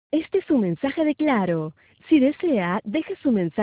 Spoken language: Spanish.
Este es su mensaje de Claro. Si desea, deje su mensaje.